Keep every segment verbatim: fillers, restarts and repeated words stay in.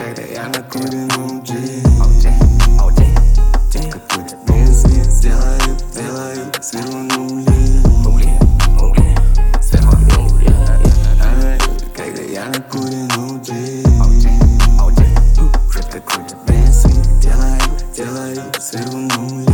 когда я накуренном джи. Девка курит бензин, сделаю, сделаю сверху нули. Она любит, когда я накуренном джи. Девка курит бензин, делаю, делаю сверху нули.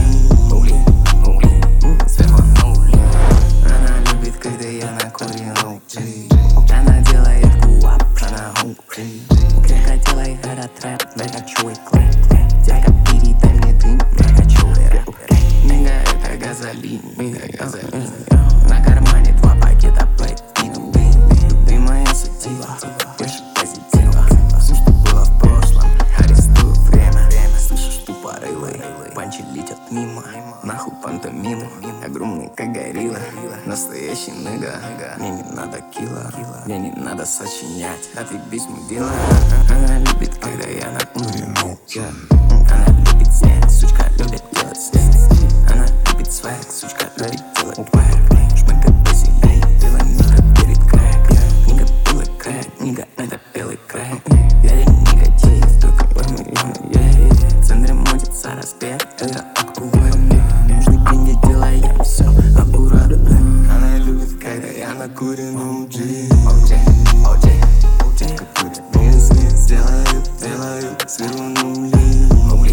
Она любит, когда я накуренном джи. Она делает куап, она хungry. Девка делает этот рэп, я хочу и клэп. Девка передай мне дым, я хочу и рэп. Нига это газолин, нига газолин. На кармане два пакета плейт. Ты моя сатива, больше позитива. Все, что было в прошлом, арестую время. Слышишь тупорылый, панчи летят мимо. Нахуй пантомиму, огромный как горилла. Настоящий ныга, мне не надо килла. Мне не надо сочинять, отъебись мудила. Она любит, когда я накуренный. Она любит снять, сучка любит делать снять. Она любит свайк, сучка любит делать вайк. Шмыка посильней, белая нига перед крэк. Книга была крэк, книга это белый крэк. Я не негатив, только пойму, я в центре модится распет, это актуально. Нужны деньги, делаем все аккуратно. Она любит, когда я накуренном джи. Девка курит бензин, сделаю, сделаю сверху нули.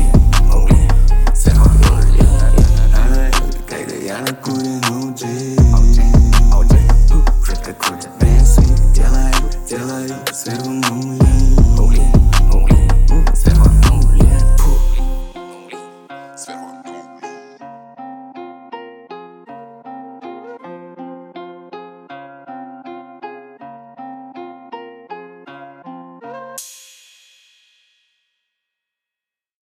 Она любит, когда я накуренном джи. Девка курит бензин, делаю, делаю сверху нули.